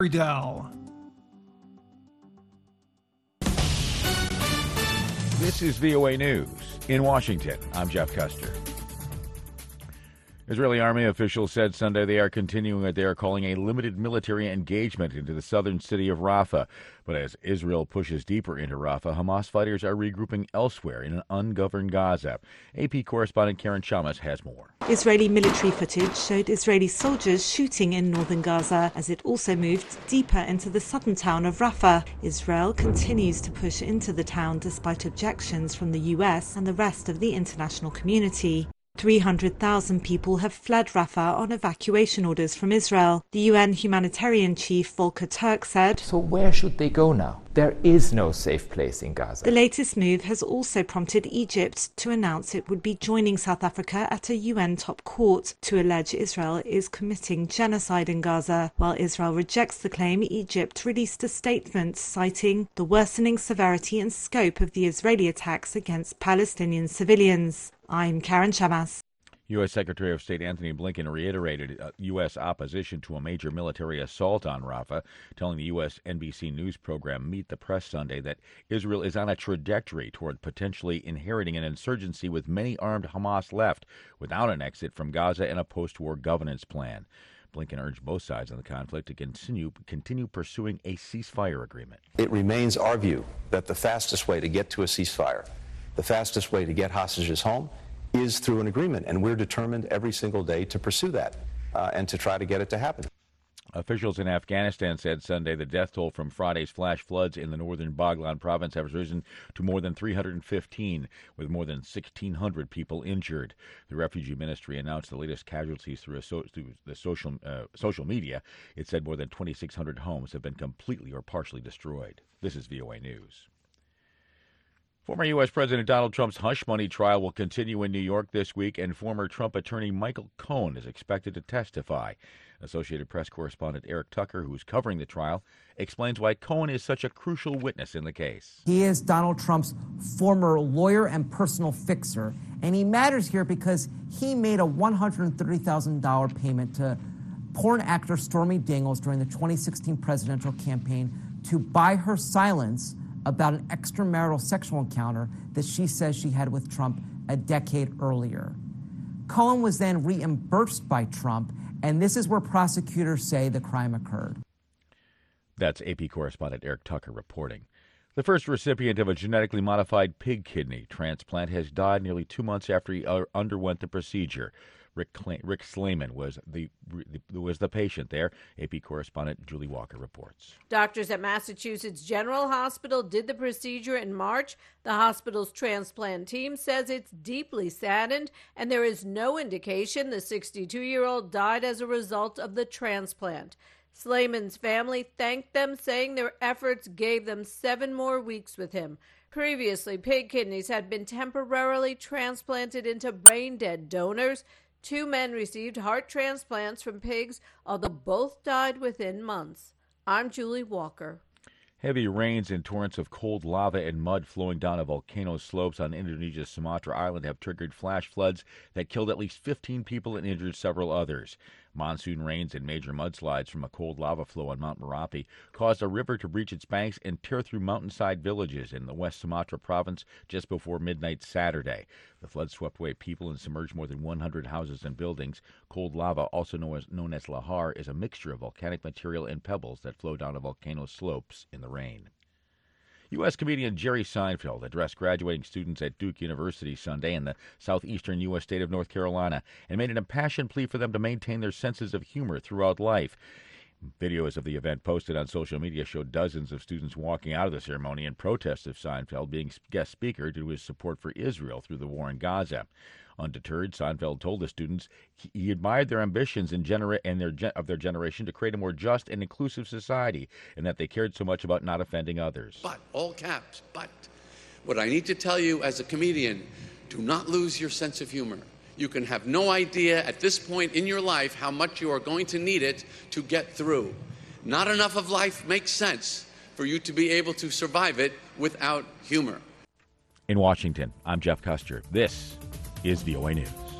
Dell. This is VOA News. In Washington, I'm Jeff Custer. Israeli army officials said Sunday they are continuing what they are calling a limited military engagement into the southern city of Rafah. But as Israel pushes deeper into Rafah, Hamas fighters are regrouping elsewhere in an ungoverned Gaza. AP correspondent Karen Chamas has more. Israeli military footage showed Israeli soldiers shooting in northern Gaza as it also moved deeper into the southern town of Rafah. Israel continues to push into the town despite objections from the US and the rest of the international community. 300,000 people have fled Rafah on evacuation orders from Israel. The UN humanitarian chief Volker Turk said, "So where should they go now? There is no safe place in Gaza." The latest move has also prompted Egypt to announce it would be joining South Africa at a UN top court to allege Israel is committing genocide in Gaza. While Israel rejects the claim, Egypt released a statement citing the worsening severity and scope of the Israeli attacks against Palestinian civilians. I'm Karen Chamas. U.S. Secretary of State Antony Blinken reiterated U.S. opposition to a major military assault on Rafah, telling the U.S. NBC News program Meet the Press Sunday that Israel is on a trajectory toward potentially inheriting an insurgency with many armed Hamas left, without an exit from Gaza and a post-war governance plan. Blinken urged both sides in the conflict to continue pursuing a ceasefire agreement. It remains our view that the fastest way to get to a ceasefire, the fastest way to get hostages home, is through an agreement, and we're determined every single day to pursue that and to try to get it to happen. Officials in Afghanistan said Sunday the death toll from Friday's flash floods in the northern Baghlan province has risen to more than 315, with more than 1,600 people injured. The refugee ministry announced the latest casualties through the social media. It said more than 2,600 homes have been completely or partially destroyed. This is VOA News. Former U.S. President Donald Trump's hush money trial will continue in New York this week, and former Trump attorney Michael Cohen is expected to testify. Associated Press correspondent Eric Tucker, who's covering the trial, explains why Cohen is such a crucial witness in the case. He is Donald Trump's former lawyer and personal fixer, and he matters here because he made a $130,000 payment to porn actor Stormy Daniels during the 2016 presidential campaign to buy her silence about an extramarital sexual encounter that she says she had with Trump a decade earlier. Cohen was then reimbursed by Trump, and this is where prosecutors say the crime occurred. That's AP correspondent Eric Tucker reporting. The first recipient of a genetically modified pig kidney transplant has died nearly 2 months after he underwent the procedure. Rick Slayman was the patient there. AP correspondent Julie Walker reports. Doctors at Massachusetts General Hospital did the procedure in March. The hospital's transplant team says it's deeply saddened, and there is no indication the 62-year-old died as a result of the transplant. Slayman's family thanked them, saying their efforts gave them 7 more weeks with him. Previously, pig kidneys had been temporarily transplanted into brain-dead donors. 2 men received heart transplants from pigs, although both died within months. I'm Julie Walker. Heavy rains and torrents of cold lava and mud flowing down a volcano slopes on Indonesia's Sumatra Island have triggered flash floods that killed at least 15 people and injured several others. Monsoon rains and major mudslides from a cold lava flow on Mount Merapi caused a river to breach its banks and tear through mountainside villages in the West Sumatra province just before midnight Saturday. The flood swept away people and submerged more than 100 houses and buildings. Cold lava, also known as lahar, is a mixture of volcanic material and pebbles that flow down a volcano's slopes in the rain. U.S. comedian Jerry Seinfeld addressed graduating students at Duke University Sunday in the southeastern U.S. state of North Carolina and made an impassioned plea for them to maintain their senses of humor throughout life. Videos of the event posted on social media showed dozens of students walking out of the ceremony in protest of Seinfeld being guest speaker due to his support for Israel through the war in Gaza. Undeterred, Seinfeld told the students he admired their ambitions of their generation to create a more just and inclusive society, and that they cared so much about not offending others. But, all caps, but, what I need to tell you as a comedian, do not lose your sense of humor. You can have no idea at this point in your life how much you are going to need it to get through. Not enough of life makes sense for you to be able to survive it without humor. In Washington, I'm Jeff Custer. This is VOA News.